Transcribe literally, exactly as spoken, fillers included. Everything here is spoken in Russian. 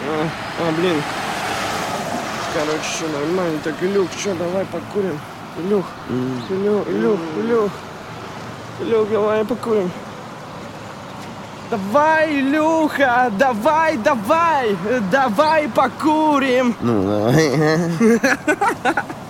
А, а, блин. Короче, все нормально. Так, Илюх, что, давай покурим. Илюх, Илюх, Илюх, Илюх. Илюх, давай покурим. Давай, Илюха, давай, давай, давай покурим. Ну, давай.